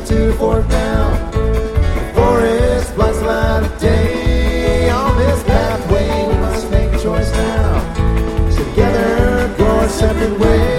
to fork down. The forest blocks the light of day. On this pathway we must make a choice now. Together, go our separate ways.